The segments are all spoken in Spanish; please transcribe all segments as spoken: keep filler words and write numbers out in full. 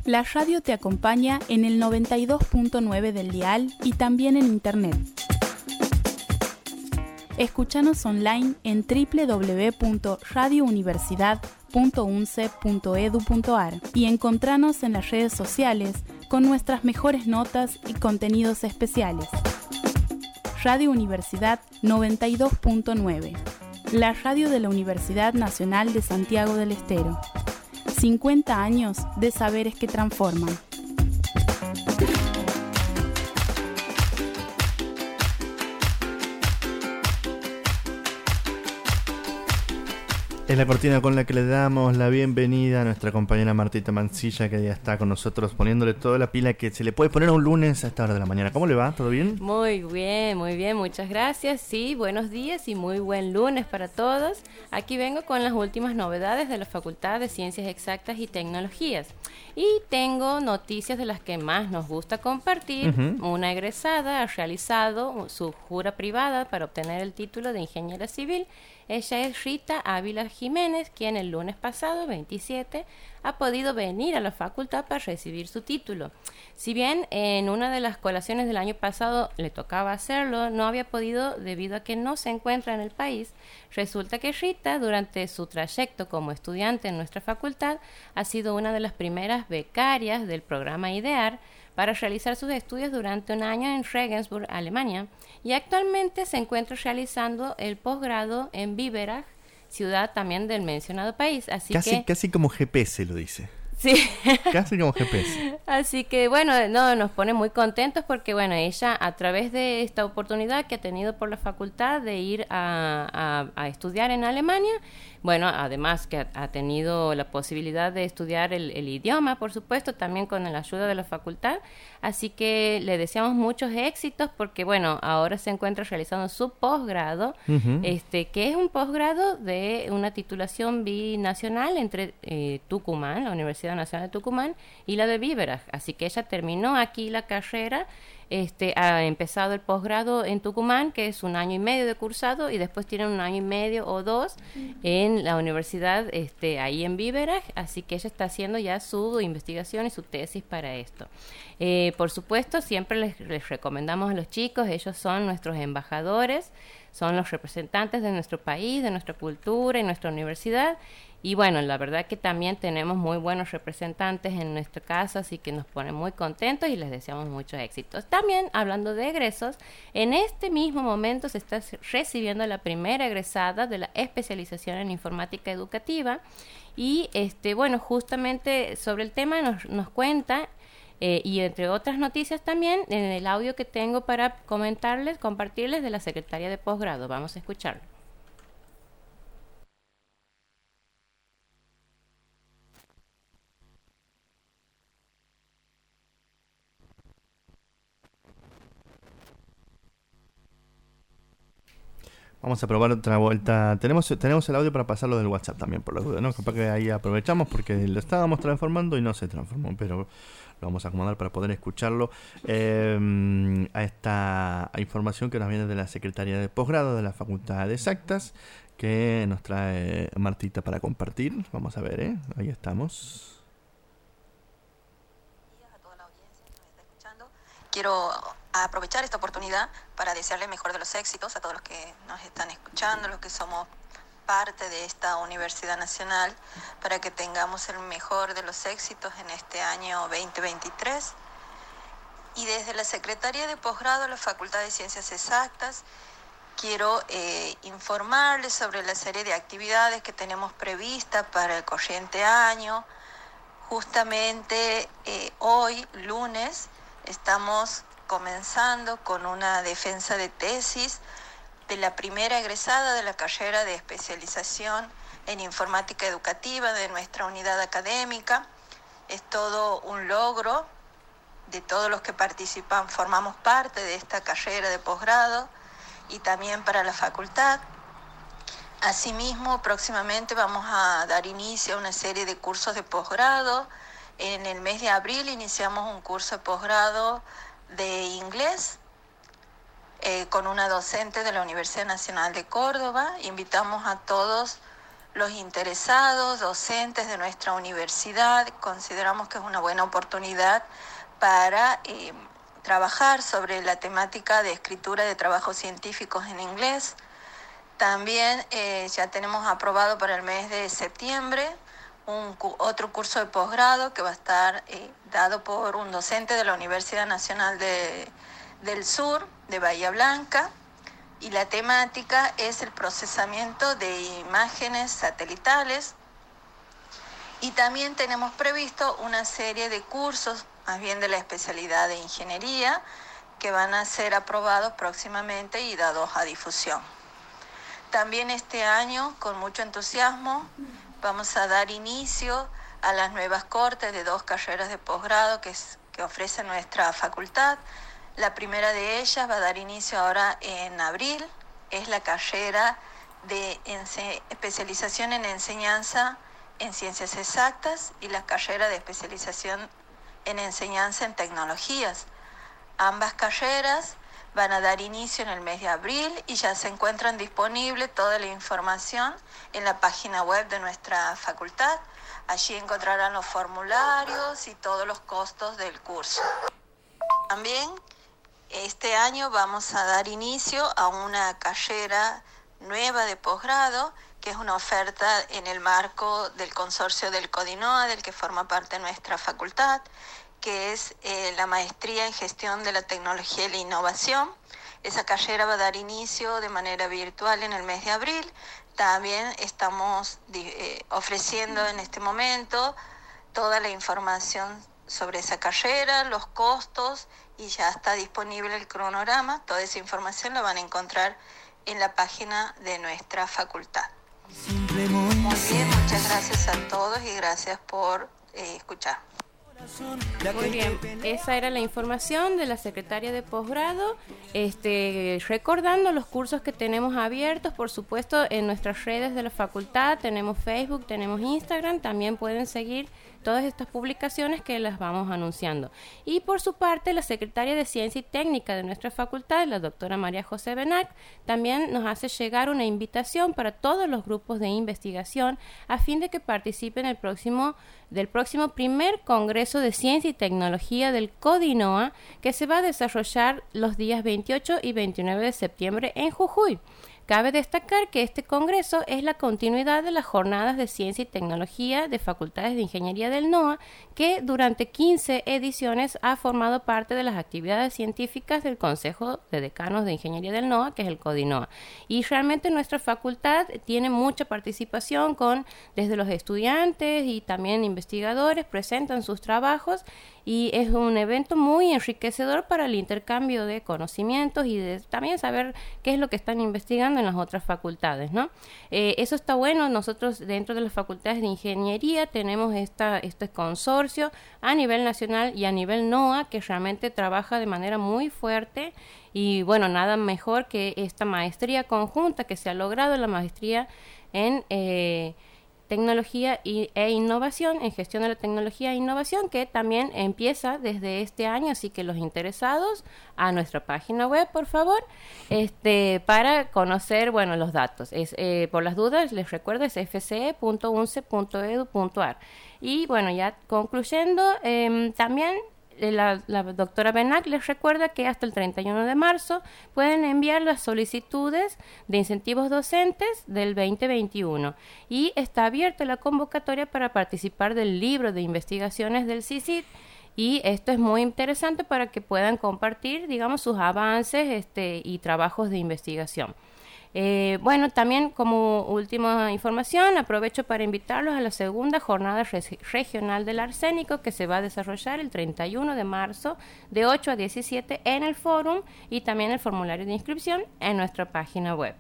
La radio te acompaña en el noventa y dos punto nueve del dial y también en internet. Escúchanos online en doble u doble u doble u punto radio universidad punto u n c e punto e d u punto a r y encontranos en las redes sociales con nuestras mejores notas y contenidos especiales. Radio Universidad noventa y dos punto nueve, la radio de la Universidad Nacional de Santiago del Estero. cincuenta años de saberes que transforman. Es la cortina con la que le damos la bienvenida a nuestra compañera Martita Mancilla, que ya está con nosotros poniéndole toda la pila que se le puede poner un lunes a esta hora de la mañana. ¿Cómo le va? ¿Todo bien? Muy bien, muy bien, muchas gracias. Sí, buenos días y muy buen lunes para todos. Aquí vengo con las últimas novedades de la Facultad de Ciencias Exactas y Tecnologías. Y tengo noticias de las que más nos gusta compartir. Uh-huh. Una egresada ha realizado su jura privada para obtener el título de ingeniera civil. Ella es Rita Ávila Jiménez, quien el lunes pasado, veintisiete, ha podido venir a la facultad para recibir su título. Si bien en una de las colaciones del año pasado le tocaba hacerlo, no había podido debido a que no se encuentra en el país. Resulta que Rita, durante su trayecto como estudiante en nuestra facultad, ha sido una de las primeras becarias del programa IDEAR para realizar sus estudios durante un año en Regensburg, Alemania, y actualmente se encuentra realizando el posgrado en Biberach, ciudad también del mencionado país. Así casi, que casi como G P S lo dice. Sí. Casi como G P S. Así que bueno, no, nos pone muy contentos porque bueno, ella a través de esta oportunidad que ha tenido por la facultad de ir a, a, a estudiar en Alemania, bueno, además que ha, ha tenido la posibilidad de estudiar el, el idioma, por supuesto, también con la ayuda de la facultad. Así que le deseamos muchos éxitos porque, bueno, ahora se encuentra realizando su posgrado, uh-huh. este, que es un posgrado de una titulación binacional entre eh, Tucumán, la Universidad Nacional de Tucumán, y la de Biberach. Así que ella terminó aquí la carrera. Este, ha empezado el posgrado en Tucumán, que es un año y medio de cursado, y después tiene un año y medio o dos en la universidad este, ahí en Biberach, así que ella está haciendo ya su investigación y su tesis para esto. Eh, por supuesto, siempre les, les recomendamos a los chicos, ellos son nuestros embajadores, son los representantes de nuestro país, de nuestra cultura y nuestra universidad. Y bueno, la verdad que también tenemos muy buenos representantes en nuestro caso, así que nos pone muy contentos y les deseamos muchos éxitos. También, hablando de egresos, en este mismo momento se está recibiendo la primera egresada de la especialización en informática educativa. Y este bueno, justamente sobre el tema nos, nos cuenta, eh, y entre otras noticias también, en el audio que tengo para comentarles, compartirles de la Secretaría de Posgrado. Vamos a escucharlo. Vamos a probar otra vuelta. Tenemos tenemos el audio para pasarlo del WhatsApp también, por la duda, ¿no? Capaz que ahí aprovechamos porque lo estábamos transformando y no se transformó, pero lo vamos a acomodar para poder escucharlo. Eh, a esta información que nos viene de la Secretaría de Posgrado de la Facultad de Exactas, que nos trae Martita para compartir. Vamos a ver, ¿eh? Ahí estamos. A toda la audiencia que nos está escuchando. Quiero aprovechar esta oportunidad para desearle el mejor de los éxitos a todos los que nos están escuchando, los que somos parte de esta Universidad Nacional, para que tengamos el mejor de los éxitos en este año veinte veintitrés. Y desde la Secretaría de Posgrado de la Facultad de Ciencias Exactas, quiero eh, informarles sobre la serie de actividades que tenemos previstas para el corriente año. Justamente eh, hoy, lunes, estamos comenzando con una defensa de tesis de la primera egresada de la carrera de especialización en informática educativa de nuestra unidad académica. Es todo un logro de todos los que participan, formamos parte de esta carrera de posgrado y también para la facultad. Asimismo, próximamente vamos a dar inicio a una serie de cursos de posgrado. En el mes de abril iniciamos un curso de posgrado de inglés eh, con una docente de la Universidad Nacional de Córdoba. Invitamos a todos los interesados, docentes de nuestra universidad, consideramos que es una buena oportunidad para eh, trabajar sobre la temática de escritura de trabajos científicos en inglés. También eh, ya tenemos aprobado para el mes de septiembre un, otro curso de posgrado que va a estar eh, dado por un docente de la Universidad Nacional de, del Sur, de Bahía Blanca, y la temática es el procesamiento de imágenes satelitales. Y también tenemos previsto una serie de cursos, más bien de la especialidad de ingeniería, que van a ser aprobados próximamente y dados a difusión. También este año, con mucho entusiasmo, vamos a dar inicio a las nuevas cortes de dos carreras de posgrado que, es, que ofrece nuestra facultad. La primera de ellas va a dar inicio ahora en abril, es la carrera de ense- especialización en enseñanza en ciencias exactas y la carrera de especialización en enseñanza en tecnologías. Ambas carreras van a dar inicio en el mes de abril y ya se encuentran disponible toda la información en la página web de nuestra facultad. Allí encontrarán los formularios y todos los costos del curso. También este año vamos a dar inicio a una carrera nueva de posgrado, que es una oferta en el marco del consorcio del CODINOA, del que forma parte nuestra facultad, que es eh, la maestría en gestión de la tecnología y la innovación. Esa carrera va a dar inicio de manera virtual en el mes de abril. También estamos eh, ofreciendo en este momento toda la información sobre esa carrera, los costos, y ya está disponible el cronograma. Toda esa información la van a encontrar en la página de nuestra facultad. Muy bien, muchas gracias a todos y gracias por eh, escuchar. Muy bien, esa era la información de la secretaria de posgrado, este, recordando los cursos que tenemos abiertos, por supuesto, en nuestras redes de la facultad. Tenemos Facebook, tenemos Instagram, también pueden seguir todas estas publicaciones que las vamos anunciando. Y por su parte, la secretaria de Ciencia y Técnica de nuestra facultad, la doctora María José Benac, también nos hace llegar una invitación para todos los grupos de investigación a fin de que participen el próximo, del próximo primer Congreso de Ciencia y Tecnología del CODINOA, que se va a desarrollar los días veintiocho y veintinueve de septiembre en Jujuy. Cabe destacar que este congreso es la continuidad de las jornadas de ciencia y tecnología de facultades de ingeniería del NOA, que durante quince ediciones ha formado parte de las actividades científicas del Consejo de Decanos de Ingeniería del NOA, que es el CODINOA. Y realmente nuestra facultad tiene mucha participación con, desde los estudiantes y también investigadores, presentan sus trabajos, y es un evento muy enriquecedor para el intercambio de conocimientos y de también saber qué es lo que están investigando en las otras facultades, ¿no? Eh, eso está bueno. Nosotros dentro de las facultades de ingeniería tenemos esta, este consorcio a nivel nacional y a nivel NOA que realmente trabaja de manera muy fuerte, y bueno, nada mejor que esta maestría conjunta que se ha logrado, la maestría en eh, tecnología y, e innovación, en gestión de la tecnología e innovación, que también empieza desde este año, así que los interesados a nuestra página web, por favor, este, para conocer, bueno, los datos. Es, eh, por las dudas, les recuerdo, es f c e punto u n c e punto e d u punto a r. Y bueno, ya concluyendo, eh, también La, la doctora Benac les recuerda que hasta el treinta y uno de marzo pueden enviar las solicitudes de incentivos docentes del veinte veintiuno, y está abierta la convocatoria para participar del libro de investigaciones del C I C I T, y esto es muy interesante para que puedan compartir, digamos, sus avances este, y trabajos de investigación. Eh, bueno, también como última información, aprovecho para invitarlos a la segunda jornada re- regional del arsénico, que se va a desarrollar el treinta y uno de marzo de ocho a diecisiete en el Fórum, y también el formulario de inscripción en nuestra página web.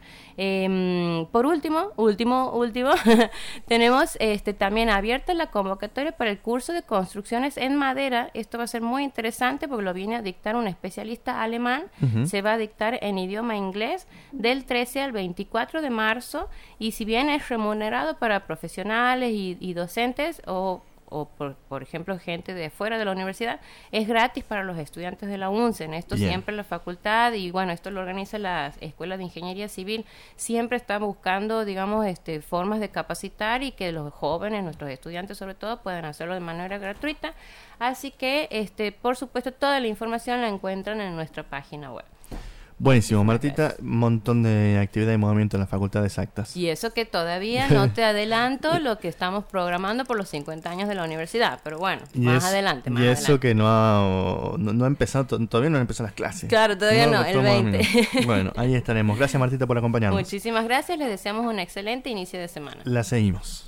Eh, por último, último, último, tenemos este, también abierta la convocatoria para el curso de construcciones en madera. Esto va a ser muy interesante porque lo viene a dictar un especialista alemán. Uh-huh. Se va a dictar en idioma inglés del trece al veinticuatro de marzo, y si bien es remunerado para profesionales y, y docentes o o por, por ejemplo, gente de fuera de la universidad, es gratis para los estudiantes de la UNCE. En esto Bien. siempre la facultad, y bueno, esto lo organiza la Escuela de Ingeniería Civil, siempre está buscando, digamos, este, formas de capacitar y que los jóvenes, nuestros estudiantes sobre todo, puedan hacerlo de manera gratuita. Así que, este, por supuesto, toda la información la encuentran en nuestra página web. Buenísimo, Martita, un montón de actividad y movimiento en la Facultad de Exactas. Y eso que todavía no te adelanto lo que estamos programando por los cincuenta años de la universidad, pero bueno, y más es, adelante, más Y adelante. eso que no ha, no, no ha empezado, todavía no han empezado las clases. Claro, todavía no, no el veinte. Bueno, ahí estaremos. Gracias, Martita, por acompañarnos. Muchísimas gracias, les deseamos un excelente inicio de semana. La seguimos.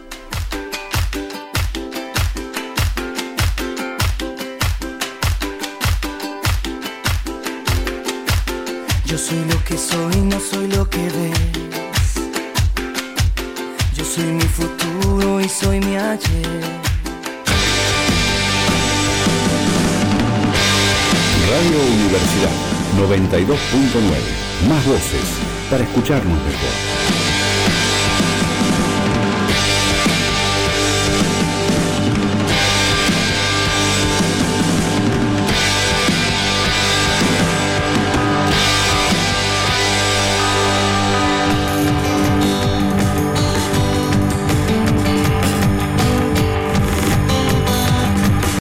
Yo soy lo que soy, no soy lo que ves. Yo soy mi futuro y soy mi ayer. Radio Universidad noventa y dos punto nueve. Más voces para escucharnos mejor.